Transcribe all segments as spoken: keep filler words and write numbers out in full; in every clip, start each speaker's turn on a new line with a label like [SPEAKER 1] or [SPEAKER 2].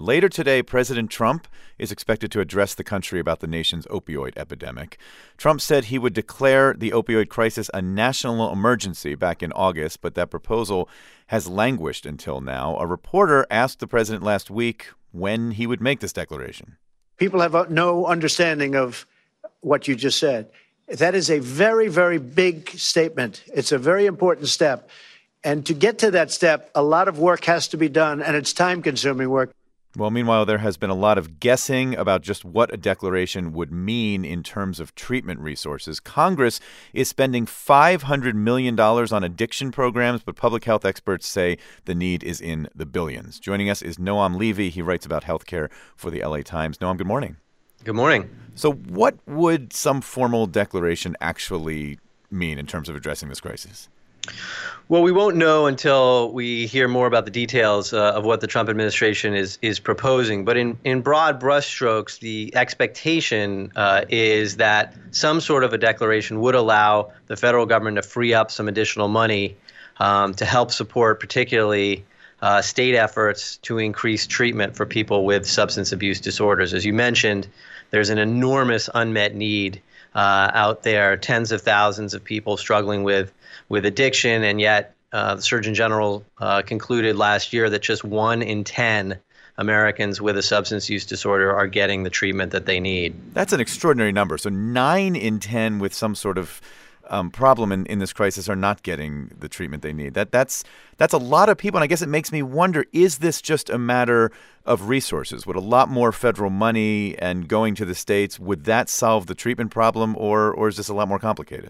[SPEAKER 1] Later today, President Trump is expected to address the country about the nation's opioid epidemic. Trump said he would declare the opioid crisis a national emergency back in August, but that proposal has languished until now. A reporter asked the president last week when he would make this declaration.
[SPEAKER 2] People have no understanding of what you just said. That is a very, very big statement. It's a very important step. And to get to that step, a lot of work has to be done, and it's time-consuming work.
[SPEAKER 1] Well, meanwhile, there has been a lot of guessing about just what a declaration would mean in terms of treatment resources. Congress is spending five hundred million dollars on addiction programs, but public health experts say the need is in the billions. Joining us is Noam Levy. He writes about healthcare for the L A Times. Noam, good morning.
[SPEAKER 3] Good morning.
[SPEAKER 1] So what would some formal declaration actually mean in terms of addressing this crisis?
[SPEAKER 3] Well, we won't know until we hear more about the details uh, of what the Trump administration is is proposing. But in, in broad brushstrokes, the expectation uh, is that some sort of a declaration would allow the federal government to free up some additional money um, to help support particularly uh, state efforts to increase treatment for people with substance abuse disorders. As you mentioned, there's an enormous unmet need uh, out there, tens of thousands of people struggling with with addiction, and yet uh, the Surgeon General uh, concluded last year that just one in ten Americans with a substance use disorder are getting the treatment that they need.
[SPEAKER 1] That's an extraordinary number. So nine in ten with some sort of um, problem in, in this crisis are not getting the treatment they need. That that's that's a lot of people, and I guess it makes me wonder, is this just a matter of resources? Would a lot more federal money and going to the states, would that solve the treatment problem, or or is this a lot more complicated?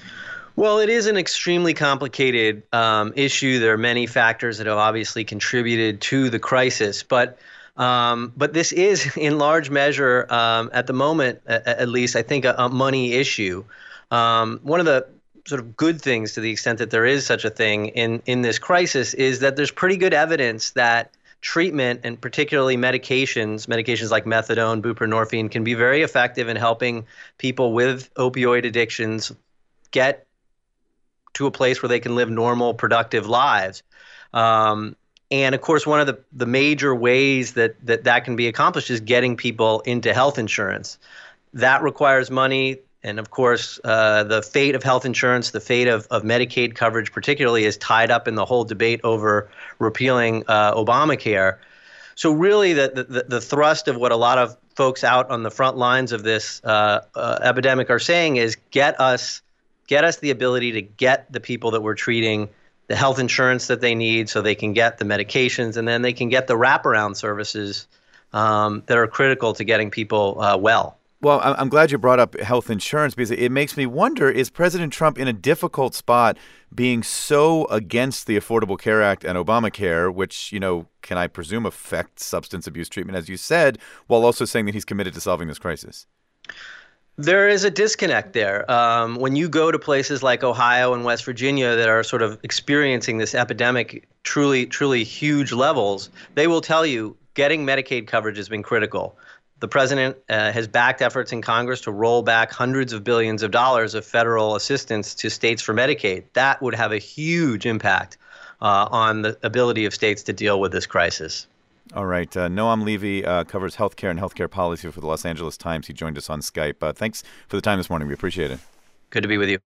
[SPEAKER 3] Well, it is an extremely complicated um, issue. There are many factors that have obviously contributed to the crisis, but um, but this is in large measure, um, at the moment, at, at least, I think, a, a money issue. Um, one of the sort of good things, to the extent that there is such a thing in, in this crisis, is that there's pretty good evidence that treatment, and particularly medications, medications like methadone, buprenorphine, can be very effective in helping people with opioid addictions get to a place where they can live normal, productive lives. Um, and of course, one of the, the major ways that, that that can be accomplished is getting people into health insurance. That requires money. And of course, uh, the fate of health insurance, the fate of, of Medicaid coverage particularly, is tied up in the whole debate over repealing uh, Obamacare. So really, the, the, the thrust of what a lot of folks out on the front lines of this uh, uh, epidemic are saying is get us Get us the ability to get the people that we're treating the health insurance that they need so they can get the medications, and then they can get the wraparound services um, that are critical to getting people uh, well.
[SPEAKER 1] Well, I'm glad you brought up health insurance, because it makes me wonder, is President Trump in a difficult spot being so against the Affordable Care Act and Obamacare, which, you know, can I presume affect substance abuse treatment, as you said, while also saying that he's committed to solving this crisis?
[SPEAKER 3] There is a disconnect there. Um, when you go to places like Ohio and West Virginia that are sort of experiencing this epidemic truly, truly huge levels, they will tell you getting Medicaid coverage has been critical. The president uh, has backed efforts in Congress to roll back hundreds of billions of dollars of federal assistance to states for Medicaid. That would have a huge impact uh, on the ability of states to deal with this crisis.
[SPEAKER 1] All right. Uh, Noam Levy uh, covers healthcare and healthcare policy for the Los Angeles Times. He joined us on Skype. Uh, thanks for the time this morning. We appreciate it.
[SPEAKER 3] Good to be with you.